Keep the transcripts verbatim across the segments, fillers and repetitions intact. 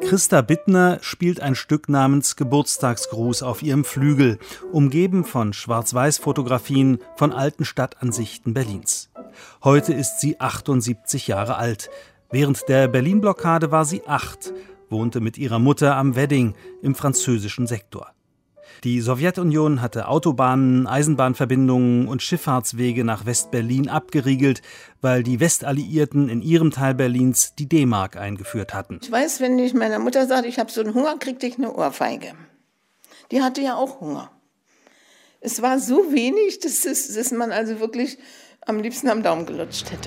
Christa Bittner spielt ein Stück namens Geburtstagsgruß auf ihrem Flügel, umgeben von Schwarz-Weiß-Fotografien von alten Stadtansichten Berlins. Heute ist sie achtundsiebzig Jahre alt. Während der Berlin-Blockade war sie acht, wohnte mit ihrer Mutter am Wedding im französischen Sektor. Die Sowjetunion hatte Autobahnen, Eisenbahnverbindungen und Schifffahrtswege nach West-Berlin abgeriegelt, weil die Westalliierten in ihrem Teil Berlins die D-Mark eingeführt hatten. Ich weiß, wenn ich meiner Mutter sagte, ich habe so einen Hunger, kriegte ich eine Ohrfeige. Die hatte ja auch Hunger. Es war so wenig, dass, es, dass man also wirklich am liebsten am Daumen gelutscht hätte.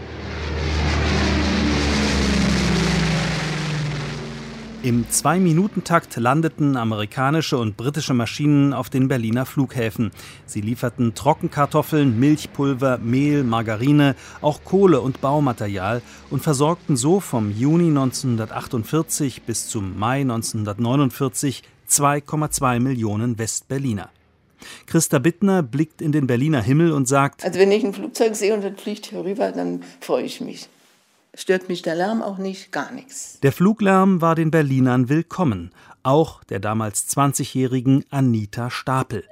Im Zwei-Minuten-Takt landeten amerikanische und britische Maschinen auf den Berliner Flughäfen. Sie lieferten Trockenkartoffeln, Milchpulver, Mehl, Margarine, auch Kohle und Baumaterial und versorgten so vom Juni neunzehnhundertachtundvierzig bis zum Mai neunzehnhundertneunundvierzig zwei Komma zwei Millionen Westberliner. Christa Bittner blickt in den Berliner Himmel und sagt: Also wenn ich ein Flugzeug sehe und das fliegt hier rüber, dann freue ich mich. Stört mich der Lärm auch nicht, gar nichts. Der Fluglärm war den Berlinern willkommen, auch der damals zwanzigjährigen Anita Stapel.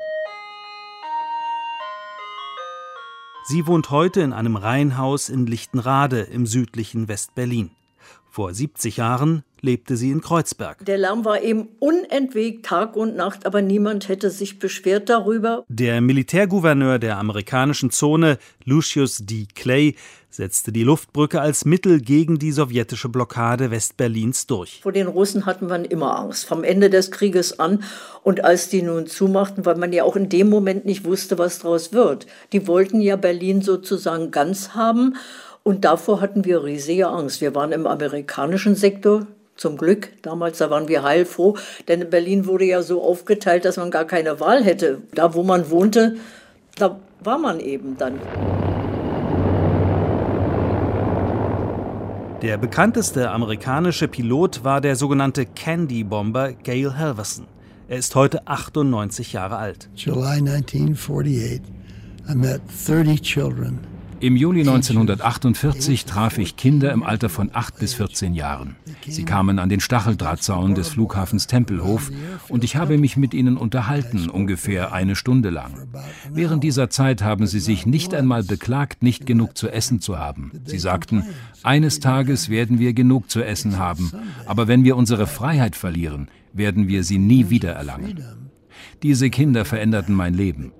Sie wohnt heute in einem Reihenhaus in Lichtenrade im südlichen West-Berlin. Vor siebzig Jahren lebte sie in Kreuzberg. Der Lärm war eben unentwegt Tag und Nacht, aber niemand hätte sich beschwert darüber. Der Militärgouverneur der amerikanischen Zone, Lucius D. Clay, setzte die Luftbrücke als Mittel gegen die sowjetische Blockade Westberlins durch. Vor den Russen hatten wir immer Angst, vom Ende des Krieges an. Und als die nun zumachten, weil man ja auch in dem Moment nicht wusste, was daraus wird. Die wollten ja Berlin sozusagen ganz haben. Und davor hatten wir riesige Angst. Wir waren im amerikanischen Sektor, zum Glück. Damals, da waren wir heilfroh, denn Berlin wurde ja so aufgeteilt, dass man gar keine Wahl hätte. Da, wo man wohnte, da war man eben dann. Der bekannteste amerikanische Pilot war der sogenannte Candy-Bomber Gail Halvorsen. Er ist heute achtundneunzig Jahre alt. July nineteen forty-eight, I met thirty children. Im Juli neunzehnhundertachtundvierzig traf ich Kinder im Alter von acht bis vierzehn Jahren. Sie kamen an den Stacheldrahtzaun des Flughafens Tempelhof und ich habe mich mit ihnen unterhalten, ungefähr eine Stunde lang. Während dieser Zeit haben sie sich nicht einmal beklagt, nicht genug zu essen zu haben. Sie sagten, eines Tages werden wir genug zu essen haben, aber wenn wir unsere Freiheit verlieren, werden wir sie nie wieder erlangen. Diese Kinder veränderten mein Leben.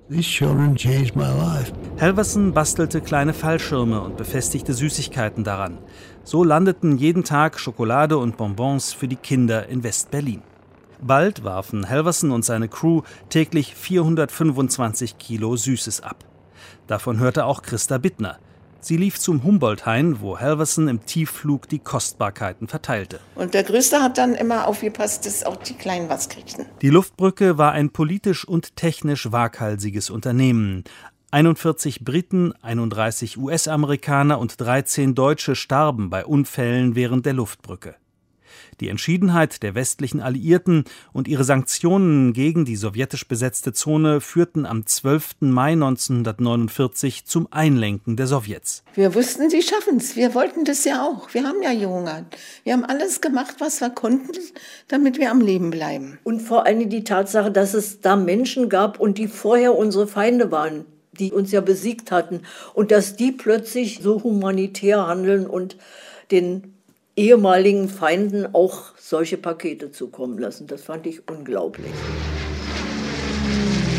Halvorsen bastelte kleine Fallschirme und befestigte Süßigkeiten daran. So landeten jeden Tag Schokolade und Bonbons für die Kinder in West-Berlin. Bald warfen Halvorsen und seine Crew täglich vierhundertfünfundzwanzig Kilo Süßes ab. Davon hörte auch Christa Bittner. Sie lief zum Humboldt-Hain, wo Halvorsen im Tiefflug die Kostbarkeiten verteilte. Und der Größte hat dann immer aufgepasst, dass auch die Kleinen was kriegten. Die Luftbrücke war ein politisch und technisch waghalsiges Unternehmen. einundvierzig Briten, einunddreißig U S-Amerikaner und dreizehn Deutsche starben bei Unfällen während der Luftbrücke. Die Entschiedenheit der westlichen Alliierten und ihre Sanktionen gegen die sowjetisch besetzte Zone führten am zwölften Mai neunzehnhundertneunundvierzig zum Einlenken der Sowjets. Wir wussten, sie schaffen es. Wir wollten das ja auch. Wir haben ja gehungert. Wir haben alles gemacht, was wir konnten, damit wir am Leben bleiben. Und vor allem die Tatsache, dass es da Menschen gab und die vorher unsere Feinde waren, die uns ja besiegt hatten. Und dass die plötzlich so humanitär handeln und den ehemaligen Feinden auch solche Pakete zukommen lassen. Das fand ich unglaublich.